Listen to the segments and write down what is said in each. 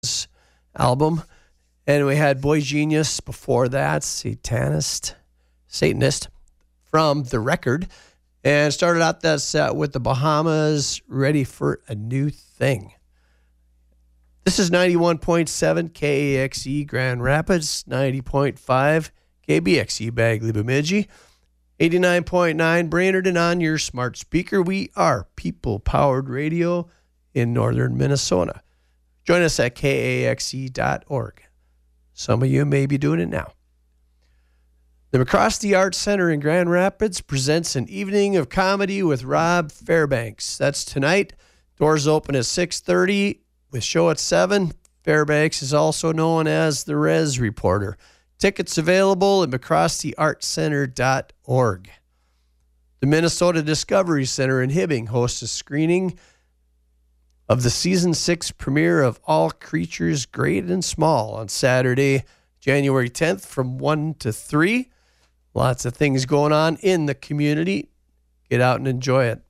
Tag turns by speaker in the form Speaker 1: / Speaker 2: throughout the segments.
Speaker 1: album. And we had Boy Genius before that, Satanist from The Record. And started out that set with the Bahamas, Ready for a New Thing. This is 91.7 KAXE Grand Rapids, 90.5 KBXE Bagley Bemidji, 89.9 Brainerd on your smart speaker. We are people-powered radio in northern Minnesota. Join us at kaxe.org. Some of you may be doing it now. The McCroskey Arts Center in Grand Rapids presents an evening of comedy with Rob Fairbanks. That's tonight. Doors open at 6:30 with show at 7. Fairbanks is also known as the Rez Reporter. Tickets available at mccroskeyartscenter.org. The Minnesota Discovery Center in Hibbing hosts a screening of the Season 6 premiere of All Creatures Great and Small on Saturday, January 10th from 1 to 3. Lots of things going on in the community. Get out and enjoy it.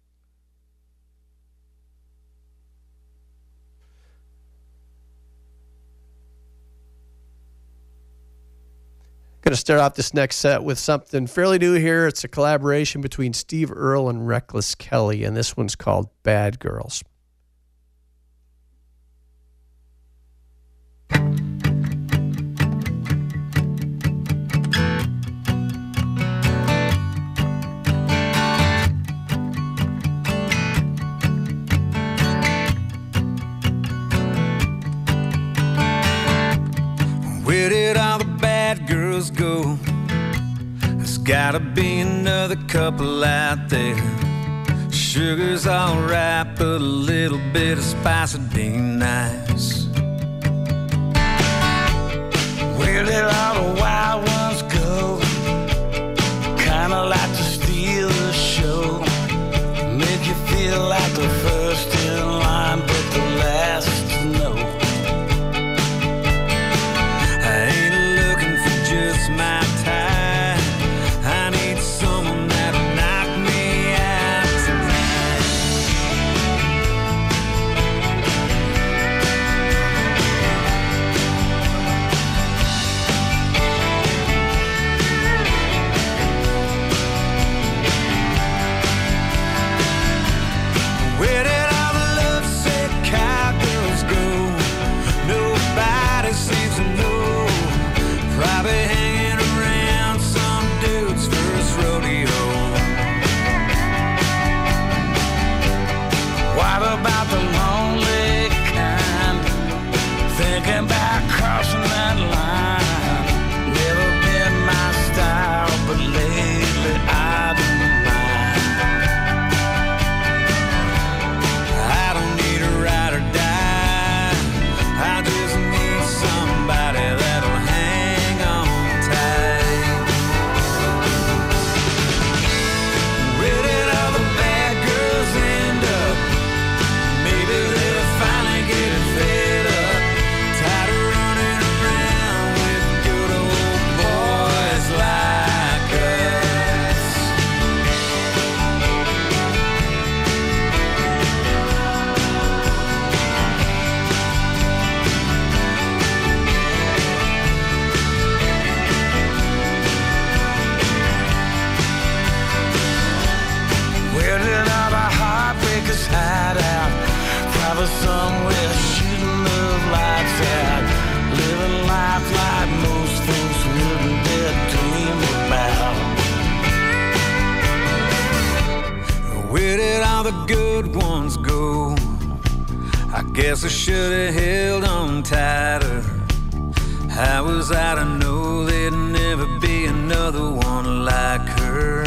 Speaker 1: Going to start off this next set with something fairly new here. It's a collaboration between Steve Earle and Reckless Kelly, and this one's called Bad Girls.
Speaker 2: Where did all the bad girls go? There's gotta be another couple out there. Sugar's alright, but a little bit of spice would be nice. Where did all the wild ones go? Kinda like to steal the show, make you feel like the first in line, but the last to know. My time, I need someone that'll knock me out tonight. Where did all the lovesick cowgirls go? Nobody seems to know. Probably hanging around some dude's first rodeo. What about the lonely kind? Thinking about crossing that line. Never been my style, but lately I don't mind. I don't need a ride or die. I just need somebody that'll hang on tight. Where did all the bad girls end up? Maybe they'll finally get it fed up. Tired of running around with good old boys like us. Where did all the heartbreakers hide out? Probably somewhere shooting those lights out. Living life like most folks wouldn't dare dream about. Where did all the good ones go? I guess I should have held on tighter. How was I to know there'd never be another one like her?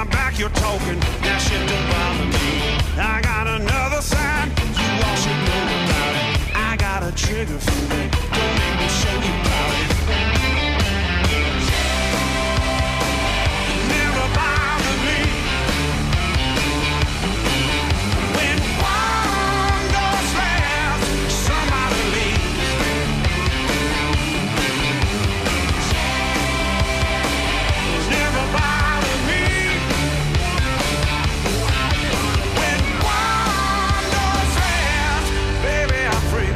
Speaker 2: my back, you're talking. That shit don't bother me. I got another side, you all should know about it. I got a trigger finger, don't make me show you about it. Never bother me. When one goes fast, somebody leaves. Never bother me. When one goes fast, baby, I'm free.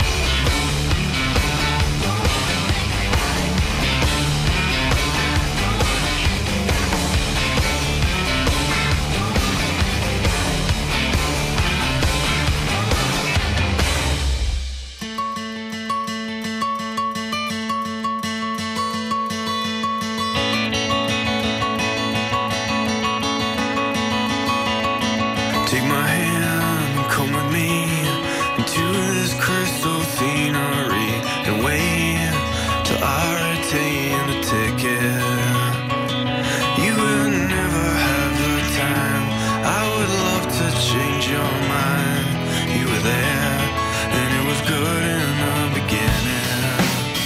Speaker 2: Take my hand and come with me into this crystal scenery and wait till I retain the ticket. You would never have the time. I would love to change your mind. You were there and it was good in the beginning.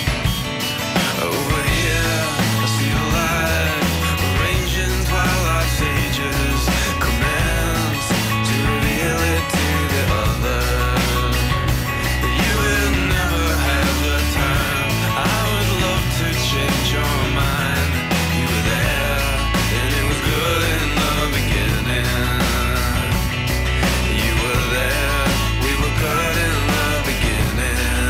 Speaker 2: Over here, I see the light arranging twilight stages. Commands to reveal it to the other. You will never have the time. I would love to change your mind. You were there, and it was good in the beginning. You were there, we were good in the beginning.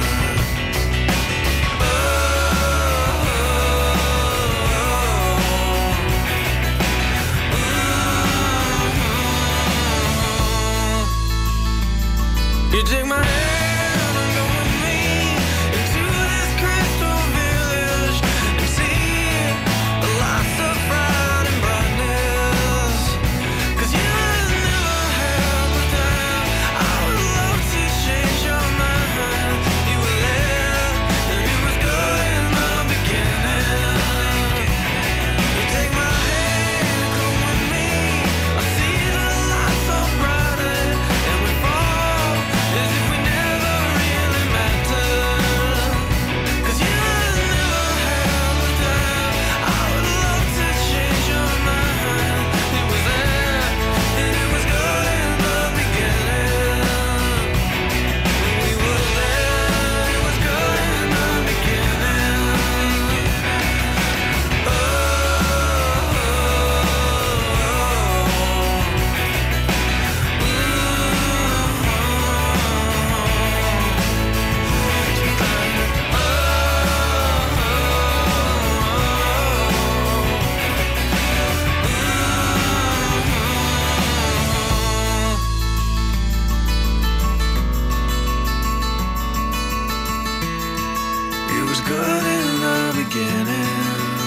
Speaker 2: You take my hand and go with me into this crystal village and see the lights of pride and brightness. 'Cause you will never have the time. I would love to change your mind. You were there and it was good in the beginning. You take my hand and come with me. I see the lights so brighter and we fall as if we never really mattered. 'Cause you will never have the time. I would love to change your mind. It was there and it was good in the beginning. We were there, it was good in the beginning. It was good in the beginning.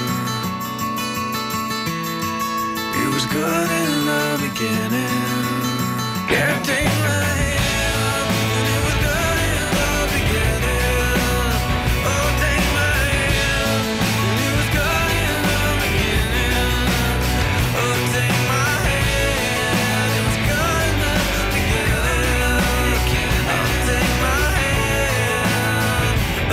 Speaker 2: It was good in the beginning. Yeah, take my hand, and it was good in the beginning. Oh, take my hand, and it was good in the beginning. Oh, take my hand, it was good in the beginning. Oh, take my hand. Oh,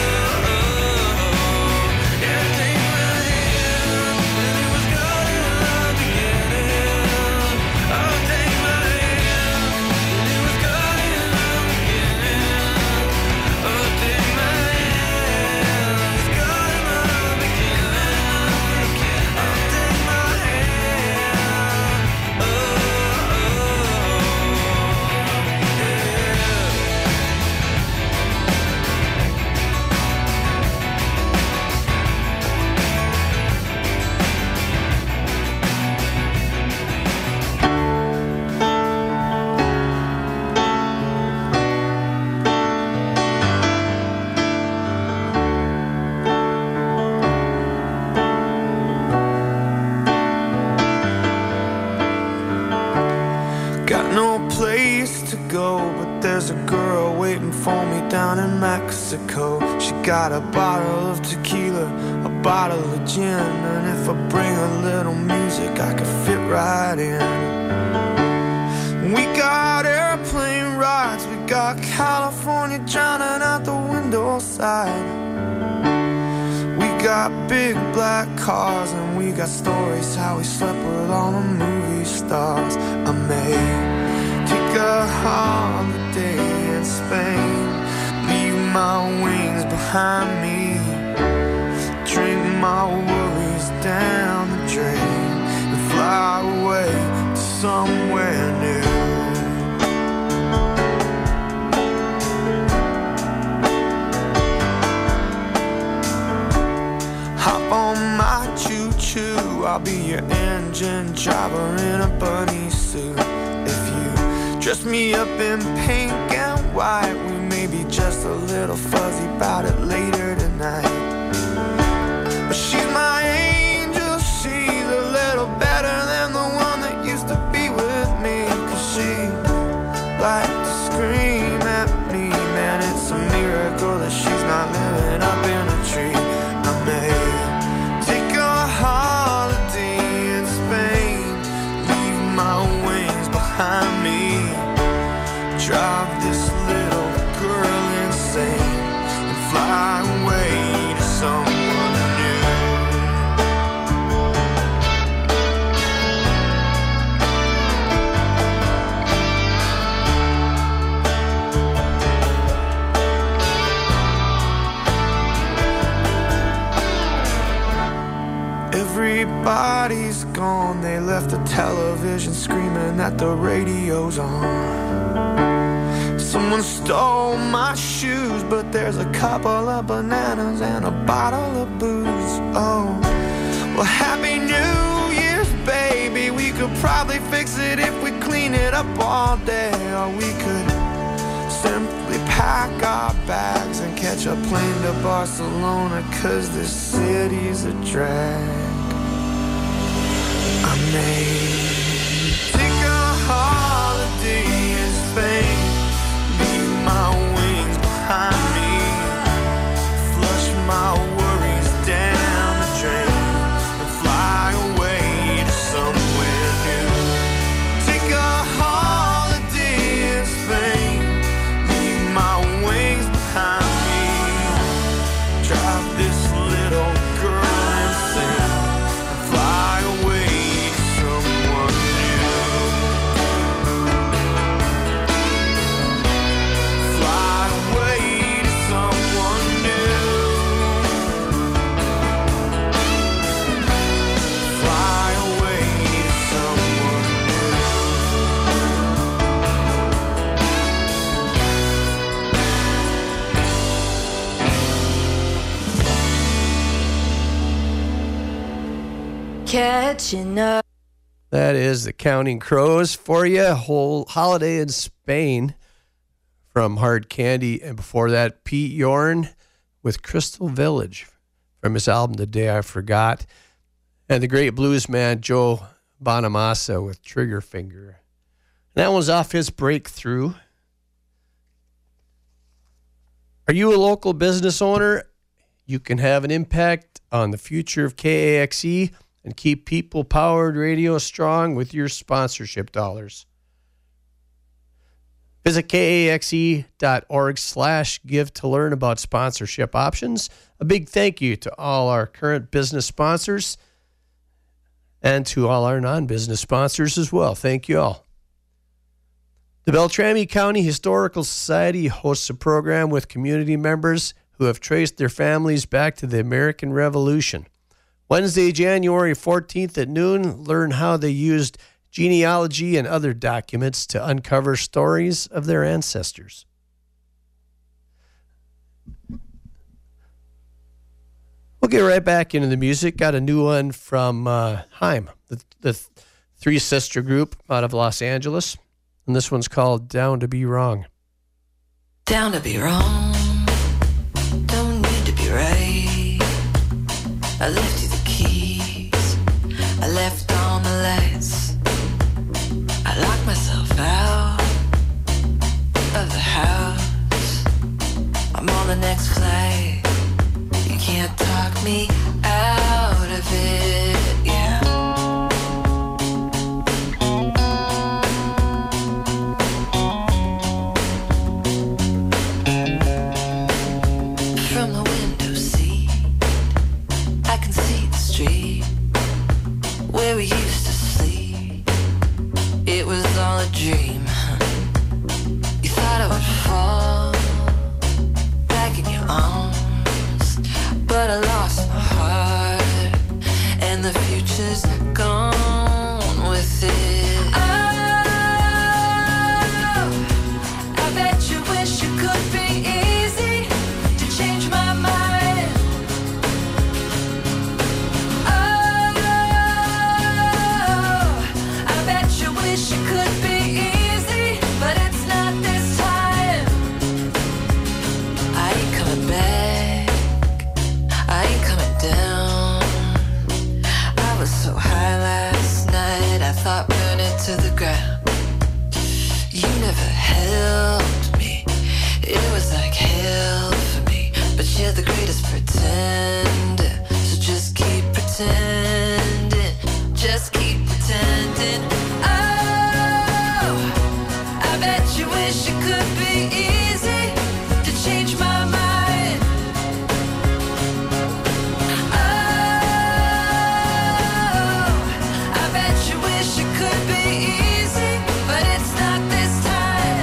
Speaker 2: yeah, take my hand, and it was good in the beginning. Oh, take my hand, and it was good in the beginning. Oh, take my hand, it's good in the beginning. Oh, take my hand. Oh, got no place to go, but there's a girl waiting for me down in Mexico. She got a bottle of tequila, a bottle of gin, and if I bring a little music, I could fit right in. We got airplane rides, we got California drowning out the window side. We got big black cars and we got stories how we slept with all the movie stars. I may take a holiday in Spain, leave my wings behind me, drink my worries down the drain, and fly away to somewhere new. Hop on my choo-choo, I'll be your engine driver in a bunny suit. If you dress me up in pink and white, we may be just a little fuzzy about it later tonight. But she's my angel, she's a little better than the one that used to be with me. Cause she liked to scream at me, man, it's a miracle that she's not living up in a tree. I may take a holiday in Spain, leave my wings behind me, drive this little girl insane, and fly away to someone new. Everybody's gone, they left the television screaming that the radio's on. Someone stole my shoes, but there's a couple of bananas and a bottle of booze. Oh, well, Happy New Year's, baby. We could probably fix it if we clean it up all day. Or we could simply pack our bags and catch a plane to Barcelona, cause this city's a drag. I may take a holiday in Spain, leave my wings behind me, flush my worries down the drain, and fly away to somewhere new. Take a holiday in Spain, leave my wings behind me, drive this little girl insane, and fly away to someone new. Fly away to someone new. Fly away to someone new.
Speaker 3: Catching up.
Speaker 1: That is the Counting Crows for you. Whole holiday in Spain from Hard Candy. And before that, Pete Yorn with Crystal Village from his album The Day I Forgot. And the great blues man Joe Bonamassa with Trigger Finger. And that one's off his breakthrough. Are you a local business owner? You can have an impact on the future of KAXE and keep people-powered radio strong with your sponsorship dollars. Visit kaxe.org/give to learn about sponsorship options. A big thank you to all our current business sponsors and to all our non-business sponsors as well. Thank you all. The Beltrami County Historical Society hosts a program with community members who have traced their families back to the American Revolution. Wednesday, January 14th at noon, learn how they used genealogy and other documents to uncover stories of their ancestors. We'll get right back into the music. Got a new one from Haim, the Three Sister Group out of Los Angeles. And this one's called Down to Be Wrong.
Speaker 3: Down to be wrong, don't need to be right. I left you the keys, I left on the lights. I locked myself out of the house. I'm on the next flight, you can't talk me out of it, yeah. a dream. You thought I would fall back in your arms, but I lost my heart, and the future's gone with it. Oh, I bet you wish it could be easy to change my mind. Oh, I bet you wish it could be easy, but it's not this time. I ain't coming back, I ain't coming down. I was so high last night, I thought burning to the ground. You never helped me, it was like hell for me, but you're the greatest pretender, so just keep pretending, just keep pretending. Oh, I bet you wish it could be easy to change my mind. Oh, I bet you wish it could be easy, but it's not this time.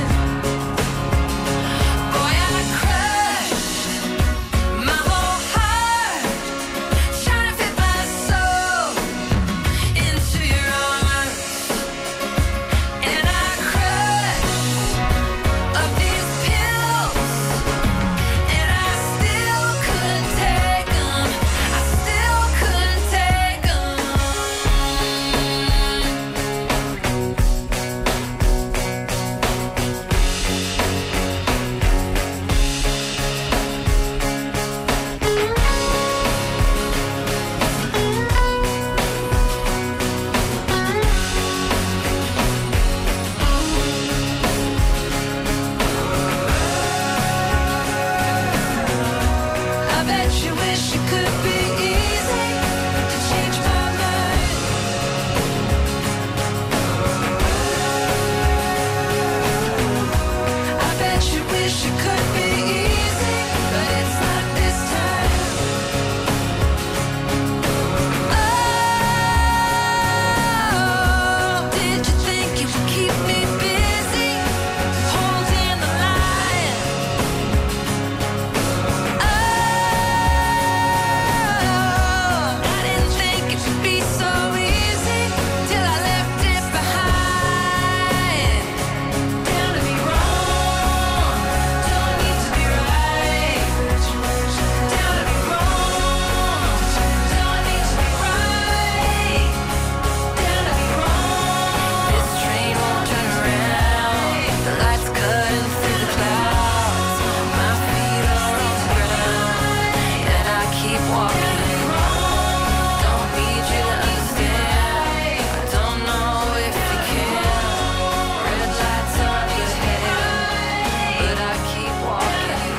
Speaker 3: Boy, I crushed my whole heart, trying to fit my soul into your arms, and I crushed up these pills, and I still couldn't take 'em. I still couldn't take 'em. I bet you wish it could be easy to change my mind. I bet you wish it could be easy, but it's not this time. Oh, did you think you would keep me busy holding the line? Oh, I didn't think it would be so easy till I left it behind. Down to be wrong, don't need to be right. Down to be wrong, don't need to be right. Down to be wrong, this train won't turn around. The lights cutting through the clouds. My feet are on the ground, and I keep walking. Don't need you to understand. I don't know if you can. Red lights on your head, but I keep walking.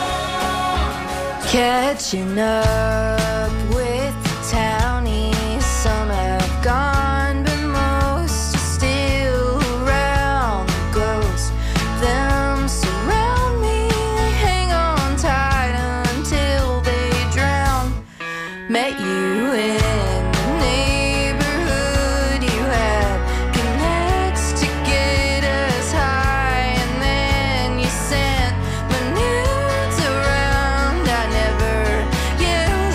Speaker 3: Catching up with the townies, some have gone, but most are still around. The ghosts of them surround me, they hang on tight until they drown. Met you in the neighborhood, you had connects to get us high, and then you sent my nudes around. I never, yeah,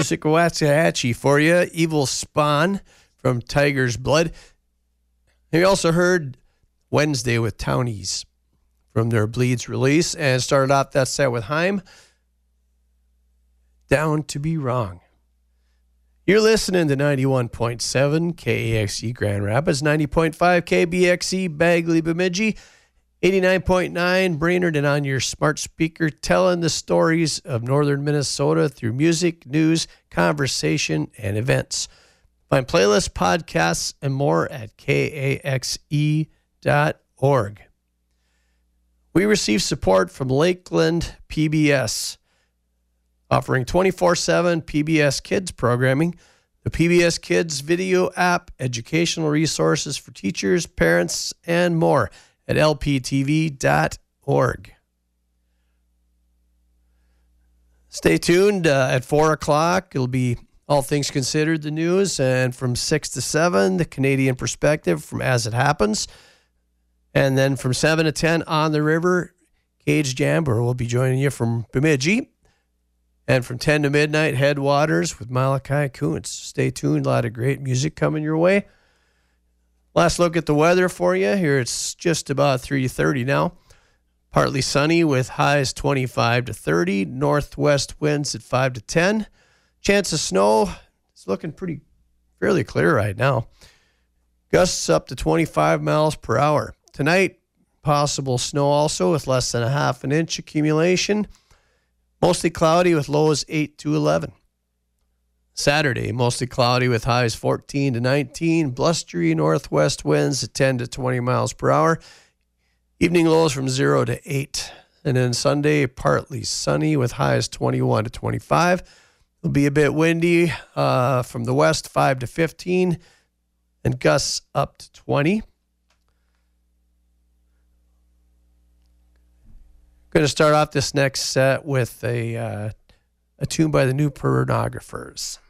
Speaker 1: Music of Waxahachie for you. Evil Spawn from Tiger's Blood. And we also heard Wednesday with Townies from their Bleeds release, and started off that set with Haim, Down to Be Wrong. You're listening to 91.7 KAXE Grand Rapids, 90.5 KBXE Bagley Bemidji, 89.9 Brainerd, and on your smart speaker, telling the stories of northern Minnesota through music, news, conversation, and events. Find playlists, podcasts, and more at kaxe.org. We receive support from Lakeland PBS, offering 24/7 PBS Kids programming, the PBS Kids video app, educational resources for teachers, parents, and more at lptv.org. Stay tuned. At 4 o'clock, it'll be All Things Considered, the news, and from 6 to 7, the Canadian Perspective from As It Happens. And then from 7 to 10, On the River, Cage Jamber will be joining you from Bemidji. And from 10 to midnight, Headwaters with Malachi Kuntz. Stay tuned. A lot of great music coming your way. Last look at the weather for you. Here it's just about 3:30 now. Partly sunny with highs 25 to 30. Northwest winds at 5 to 10. Chance of snow. It's looking fairly clear right now. Gusts up to 25 miles per hour. Tonight, possible snow also with less than a half an inch accumulation. Mostly cloudy with lows 8 to 11. Saturday, mostly cloudy with highs 14 to 19. Blustery northwest winds at 10 to 20 miles per hour. Evening lows from 0 to 8. And then Sunday, partly sunny with highs 21 to 25. It'll be a bit windy from the west, 5 to 15. And gusts up to 20. Going to start off this next set with a tune by the New Pornographers.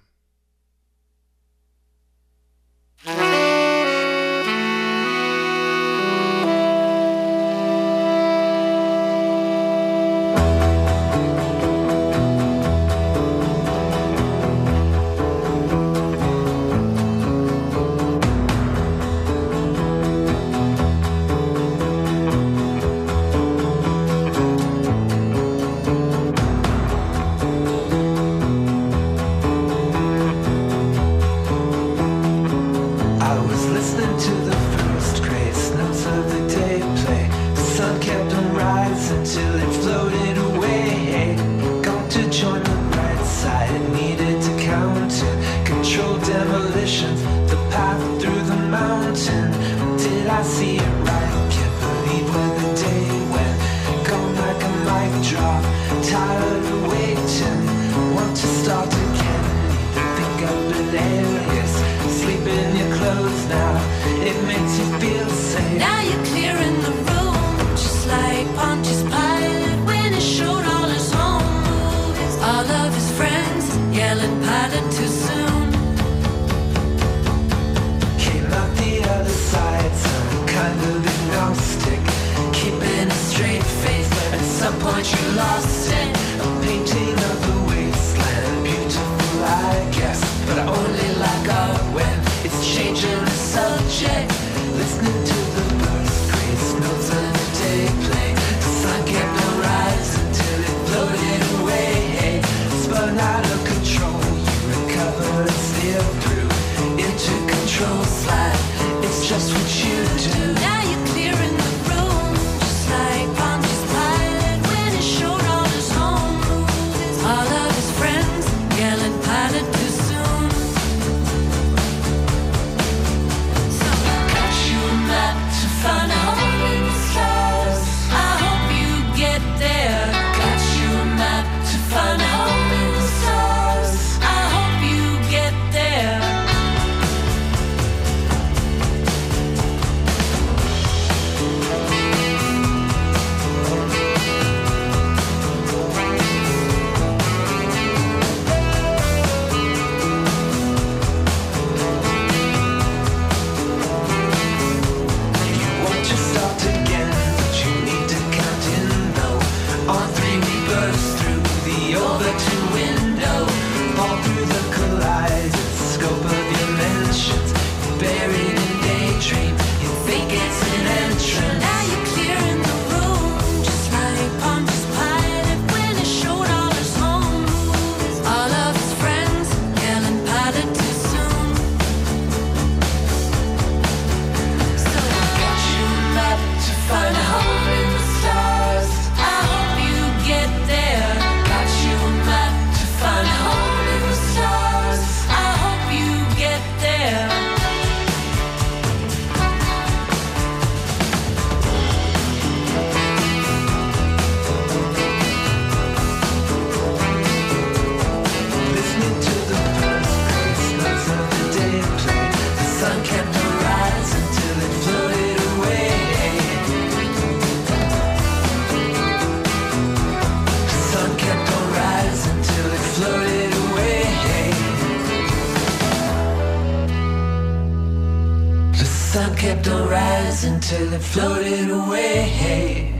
Speaker 3: sun kept on rising till it floated away.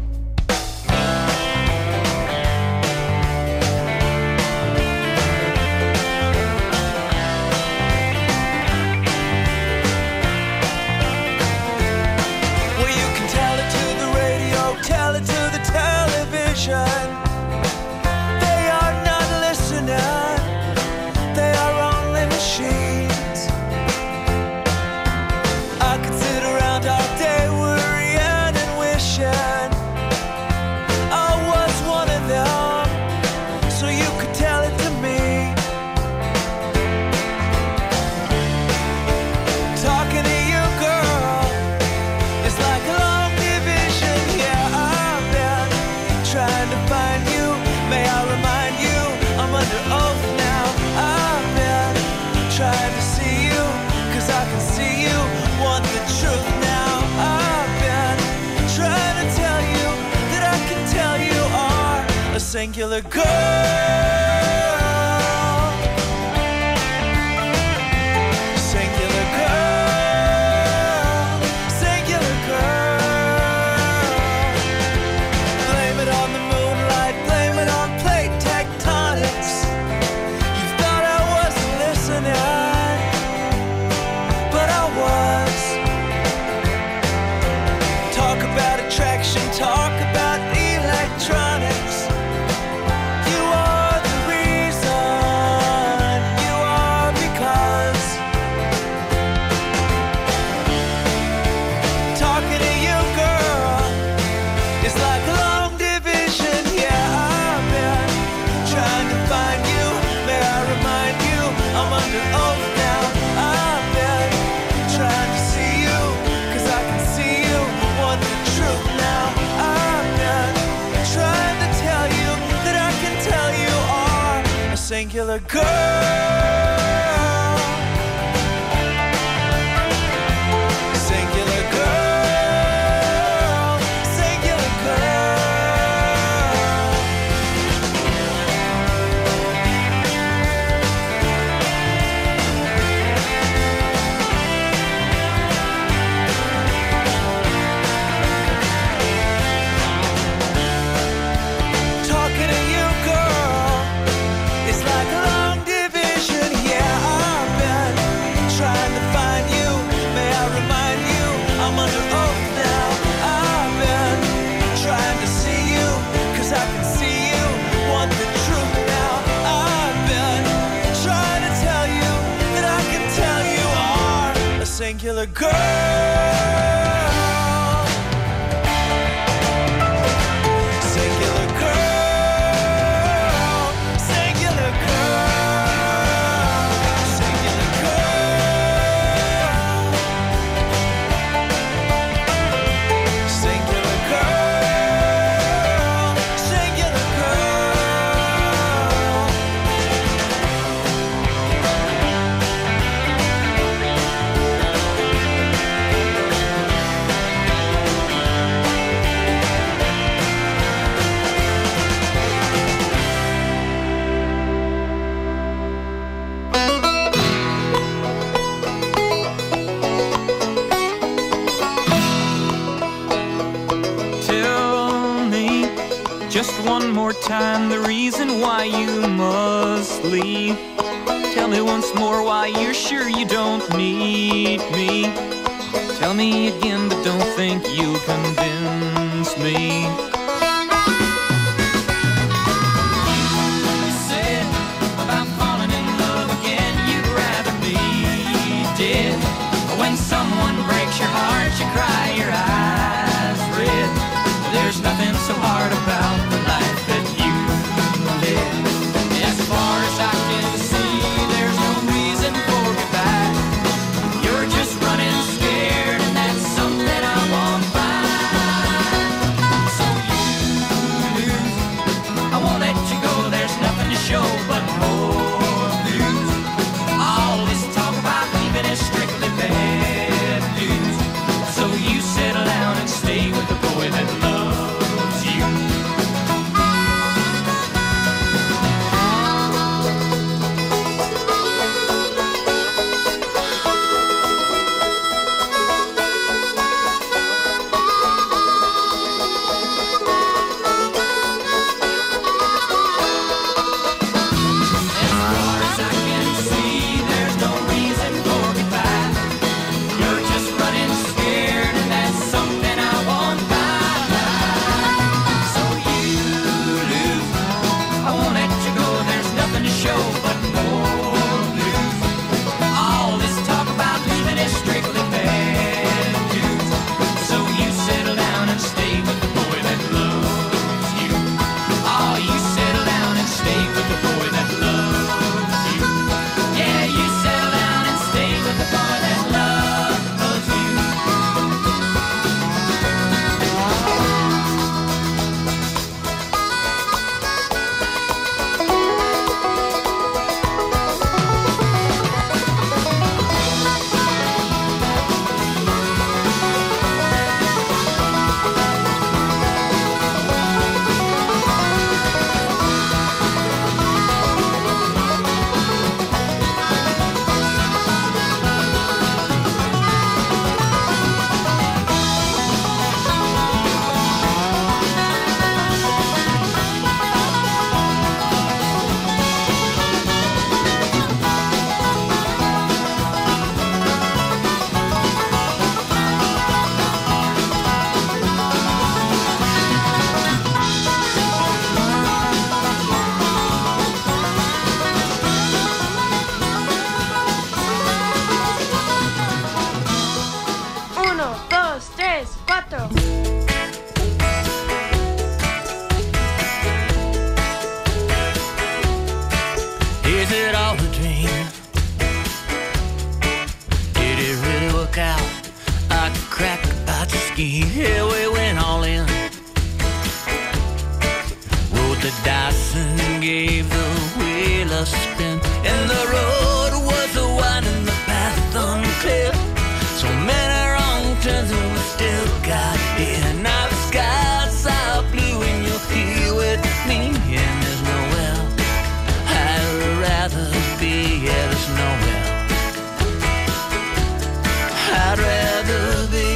Speaker 2: Well, you can tell it to the radio, tell it to the television. They are not listening, they are only machines. I could sit around all day worrying and wishing I was one of them, so you could tell it to me. Talking to you, girl, is like a long division. Yeah, I've been trying to find you. May I remind you, I'm under oath now. I've been trying to see you, 'cause I can see you want the truth now. I've been trying to tell you that I can tell you are a singular girl. Singular girl. Singular girl. Blame it on the moonlight, blame it on plate tectonics. You thought I wasn't listening, but I was. Talk about attraction, talk about electronics. You are the reason, you are because. Talking to you, girl, it's like a long division. Yeah, I've been trying to find you. May I remind you, I'm under oath now. I've been trying to see you, 'cause I can see you want the truth now. I've been trying to tell you that I can tell you are a singular girl. Singular girl. Singular girl. Talking to you, girl, it's like a long division. Yeah, I've been trying to find you. May I remind you, I'm under oath now. I've been trying to see you, 'cause I can see you want the truth now. I've been trying to tell you that I can tell you are a singular girl. Singular girl. Singular girl. Singular girl. Singular girl. Singular girl.
Speaker 4: Tell me just one more time the reason why you must leave. Tell me once more why you're sure you don't need me. Tell me again, but don't think you'll convince me. You said about falling in love again, you'd rather be dead. When someone breaks your heart, you cry your eyes red. There's nothing so hard about the life that you live. As far as I can see, there's no reason for goodbye. You're just running scared, and that's something I won't find. So you lose, I won't let you go. There's nothing to show but more blues. All this talk about leaving is strictly bad news. So you
Speaker 2: Yeah, we went all in. Rolled the dice and gave the wheel a spin. And the road was a winding, the path unclear. So many wrong turns and we still got here. Now the skies are blue and you're here with me. And there's nowhere I'd rather be. Yeah, there's nowhere I'd rather be.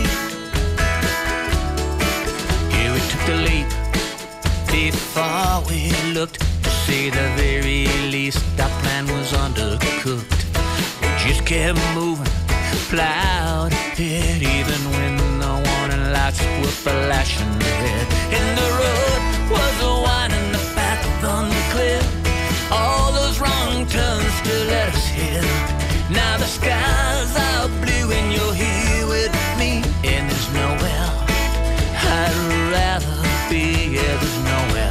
Speaker 2: Here we took the leap. Before we looked, to say the very least, our plan was undercooked. We just kept moving, plowed ahead, even when the warning lights were flashing red. And the road was a winding, the path unclear. All those wrong turns still let us hit. Now the skies are blue and you're here with me. And there's nowhere I'd rather be. Yeah, there's nowhere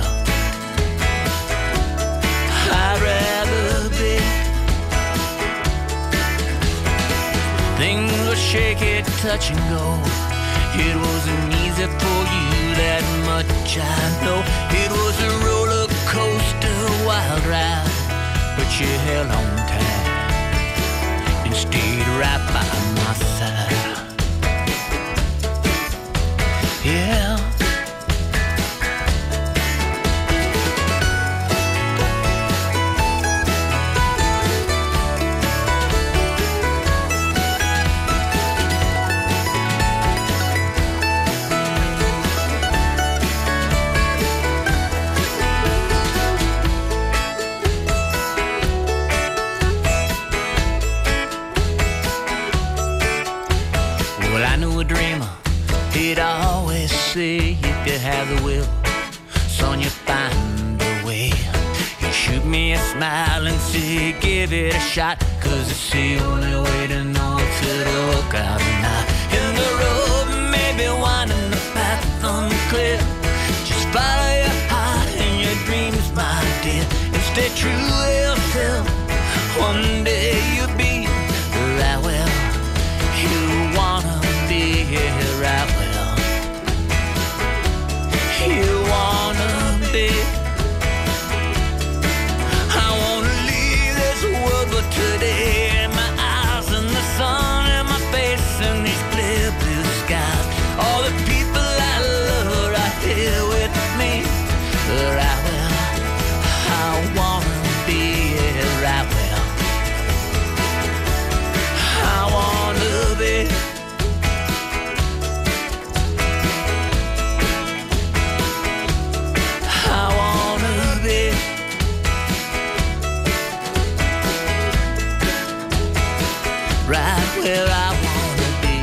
Speaker 2: I'd rather be. Things were shaky, touch and go. It wasn't easy for you, that much I know. It was a roller coaster, wild ride, but you held on tight and stayed right by my side. Yeah. He'd always say if you have the will, son, you find a way. He'd shoot me a smile and say, give it a shot, 'cause it's the only way to know if it'll work out or not. And the road may be winding, the path unclear. Just follow your heart and your dreams, my dear, and stay true to yourself. One day you'll be right where you wanna be, right where you wanna be. I wanna leave this world, but today my eyes and the sun and my face and these clear blue skies. All the people I love right here with me, right where I wanna be, right where I wanna be. Right where I wanna be.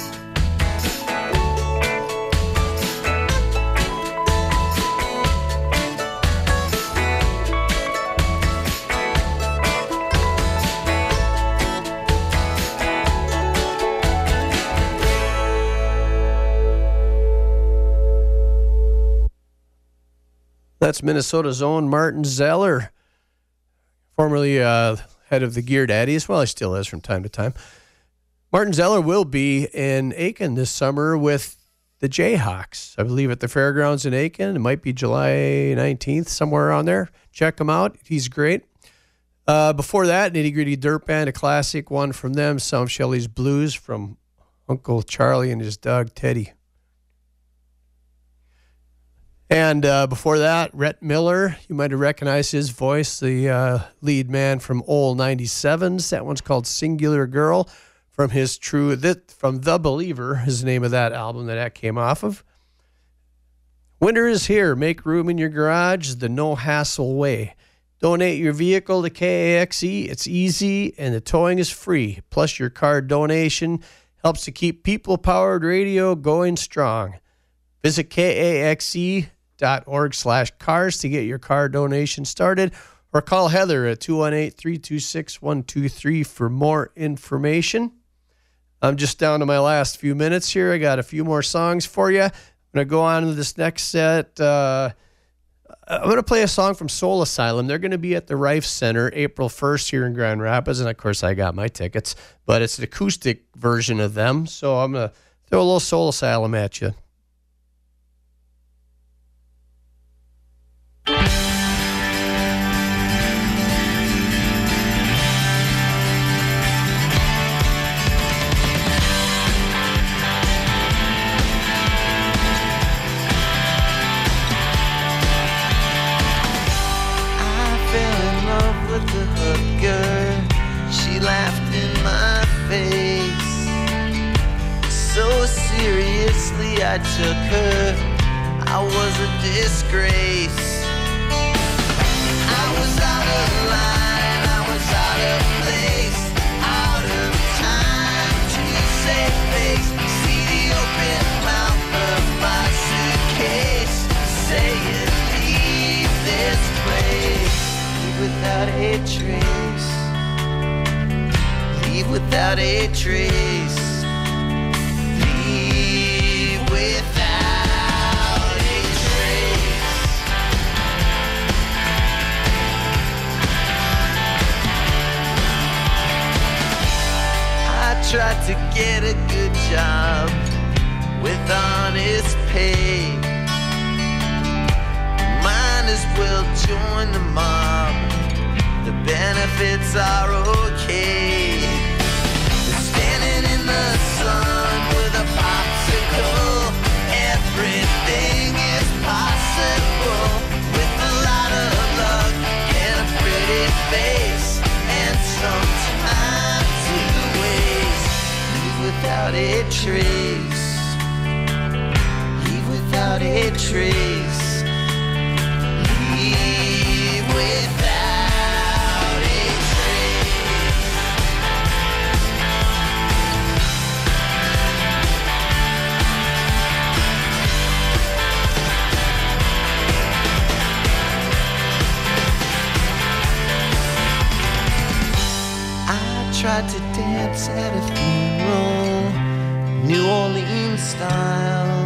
Speaker 1: That's Minnesota's own Martin Zeller, formerly head of the Gear Daddies. Well, he still is from time to time. Martin Zeller will be in Aiken this summer with the Jayhawks, I believe, at the fairgrounds in Aiken. It might be July 19th, somewhere around there. Check him out. He's great. Before that, Nitty Gritty Dirt Band, a classic one from them, Some Shelley's Blues from Uncle Charlie and his dog Teddy. And before that, Rhett Miller, you might have recognized his voice, the lead man from Old 97s. That one's called Singular Girl from from The Believer is the name of that album that came off of. Winter is here. Make room in your garage the no-hassle way. Donate your vehicle to KAXE. It's easy and the towing is free. Plus your car donation helps to keep people-powered radio going strong. Visit KAXE.org/cars to get your car donation started, or call Heather at 218-326-123 for more information. I'm just down to my last few minutes here. I got a few more songs for you. I'm going to go on to this next set. I'm going to play a song from Soul Asylum. They're going to be at the Rife Center April 1st here in Grand Rapids, and of course I got my tickets, but it's an acoustic version of them, so I'm going to Throw a little Soul Asylum at you.
Speaker 5: The hooker, she laughed in my face. So seriously I took her, I was a disgrace. I was out of line, I was out of place, out of time to save face. See the open mouth of my suitcase, saying leave this place. Without a trace, leave without a trace, leave without a trace. I tried to get a good job with honest pay. Might as well join the mob. The benefits are okay. Standing in the sun with a popsicle, everything is possible. With a lot of luck and a pretty face and some time to waste. Leave without a trace, leave without a trace. Leave without a trace. I tried to dance at a funeral, New Orleans style.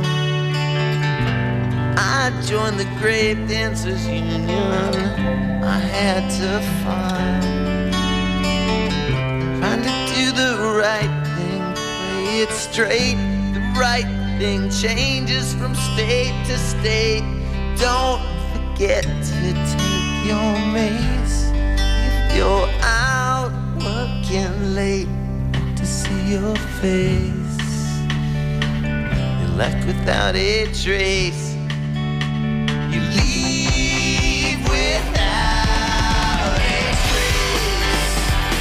Speaker 5: I joined the Grave Dancers Union, I had to find. Trying to do the right thing, play it straight. The right thing changes from state to state. Don't forget to take your mace if you're out working late to see your face. You're left without a trace. You leave without a trace.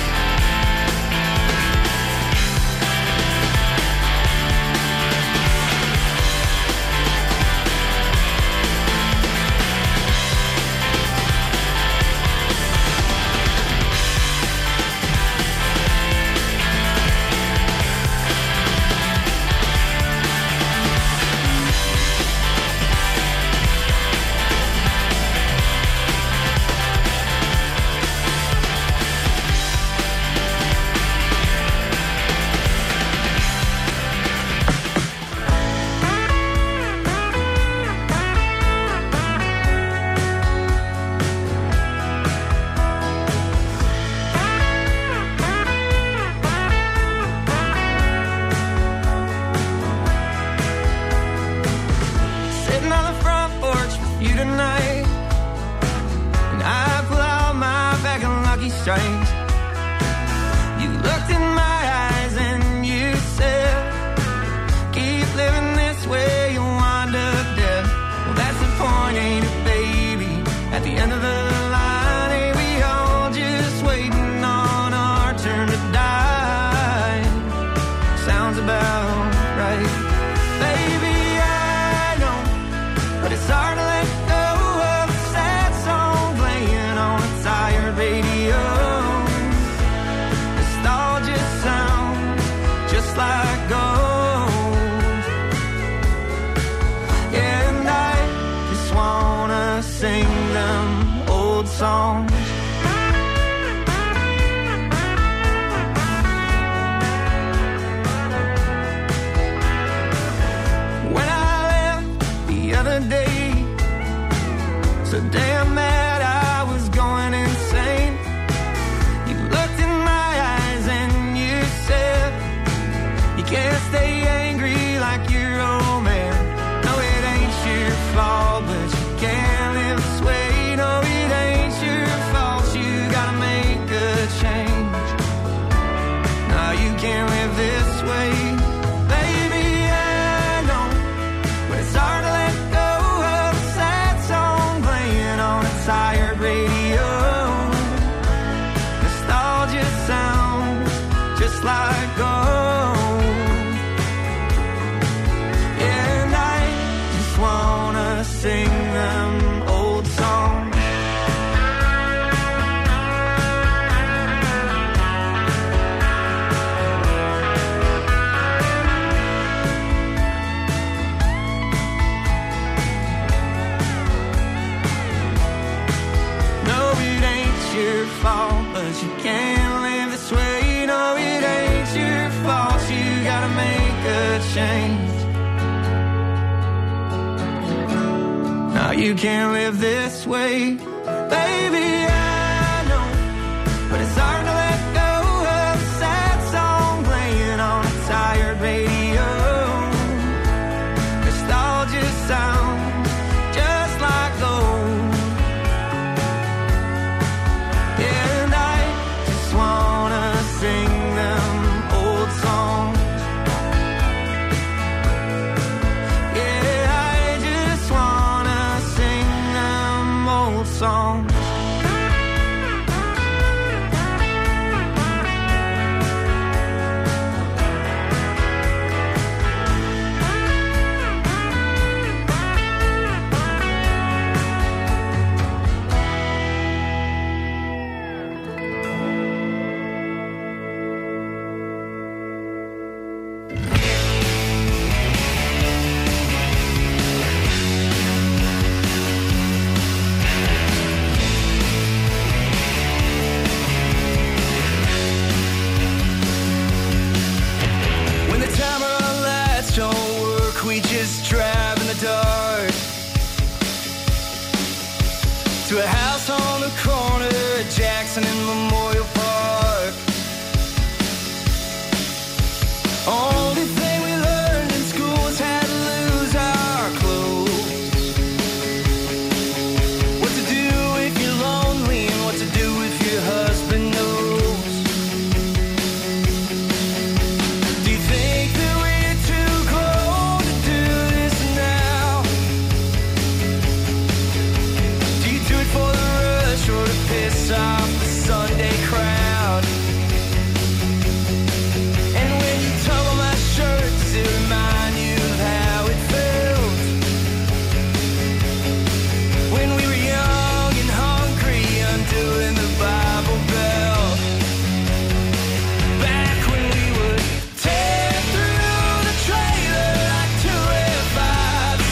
Speaker 4: Strings. You looked in my eyes and you said, keep living this way, you'll wind up dead. Well, that's the point, ain't it, baby? At the end of the line, ain't we all just waiting on our turn to die? Sounds about right. Baby, I know, but it's hard to let go of a sad song playing on a tired radio. Like gold. Yeah, and I just wanna sing them old songs. When I left the other day, so damn mad I was going insane. You looked in my eyes and you said, you can't stay angry ashamed. Now you can't live this way, baby, I know, but it's hard to let go of a sad song playing on a tired radio. Nostalgia sounds just like gold. Yeah, and I just wanna sing them old songs. Yeah, I just wanna sing them old songs. When the timer on lights don't work, we just drive in the dark to a house on the corner at Jackson and Memorial Park. Only thing we learned in school was how to lose our clothes. What to do if you're lonely and what to do if your husband knows. Do you think that we're too grown to do this now? Do you do it for the rush or to piss off the Sunday crowd? And when you tug on my shirt, does it remind you of how it felt? When we were young and hungry, undoing the Bible Belt. Back when we would tear through the trailer like two F5s.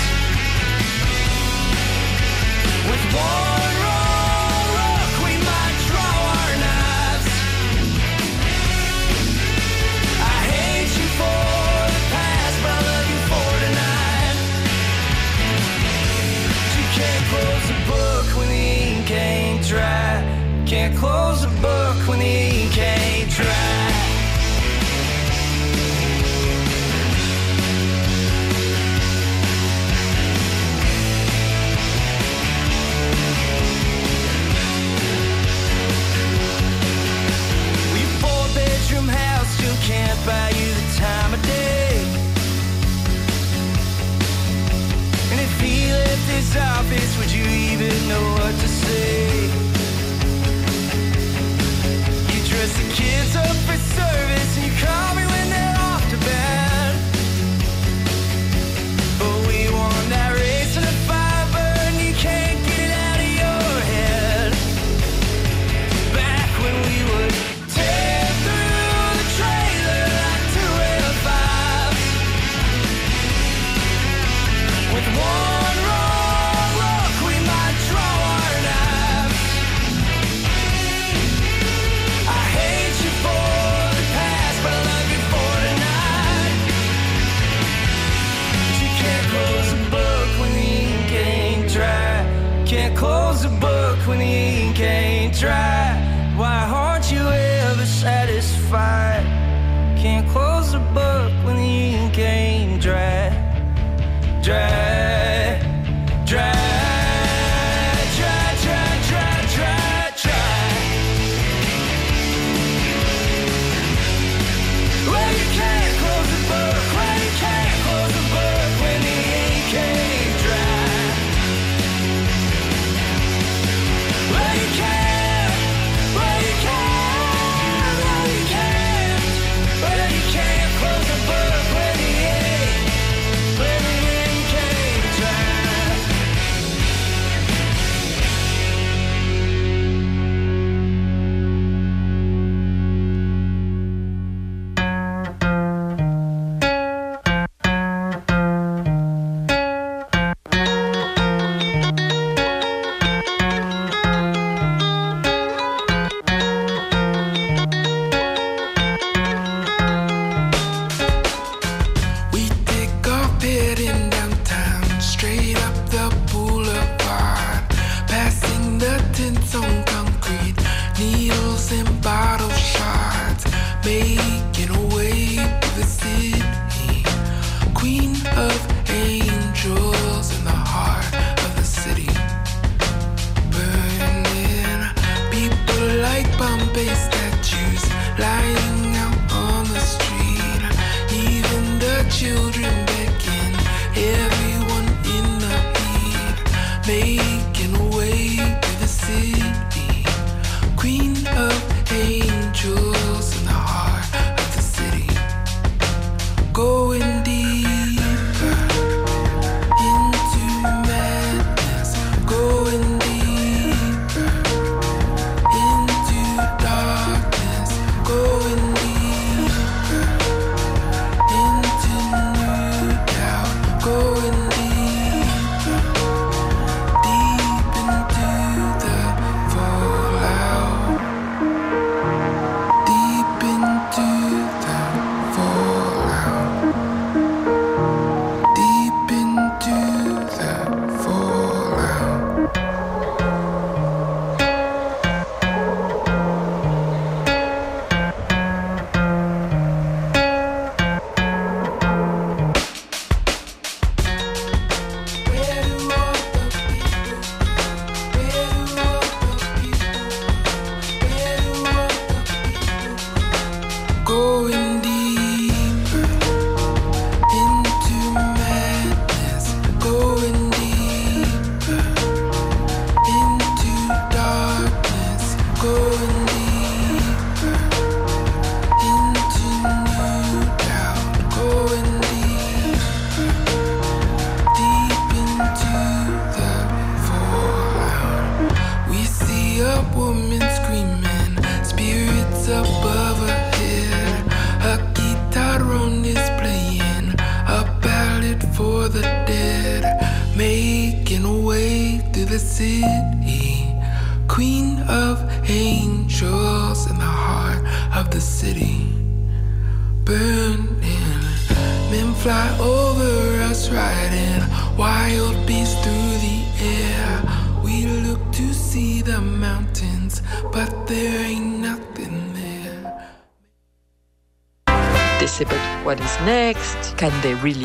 Speaker 4: With one wrong look, we might draw our knives. I hate you for the past, but I love you for tonight. You can't close a book when the ink ain't dry. Can't close a book when the ink ain't dry. We four-bedroom house still can't buy you the time of day. And if he left his office, would you even know what to say? You dress the kids up for service and you call me when they're off to bed. But we won that race in a fiber and you can't get it out of your head. Back when we would tear through the trailer like two L5s. With one wrong look, we might draw our knives. I hate you for the past, but I love you for tonight. You can't close a book when the ink ain't dry. Can't close a book when the ink ain't dry. Why aren't you ever satisfied? Can't close a book when the ink ain't dry. Dry, dry, dry, dry, dry, dry, dry. Well, you can't close a book, well, you can't close a book when the ink ain't dry. Well, you can't, well, you can't, well, you can't, well, you can't close a
Speaker 6: children beckon, everyone in the heat, making way to the city. Queen of angels in the heart of the city. Going deeper into madness, going deeper into darkness, going deeper into new doubt, going deeper, deep into the fallout, deep into the fallout, deep into the fallout. Where do all the people go? Where do all the people go? Where do all the people go? Going deeper into madness, going deeper into darkness, going deeper into new doubt, going deeper, deep into the fallout. We see a woman screaming, spirits above her head. A guitar is playing a ballad for the dead, making a way through the city. Queen of angels in the heart of the city. Burning, men fly over us riding wild beasts through the air. We look to see the mountains, but there ain't nothing there.
Speaker 7: They say, but what is next? Can they really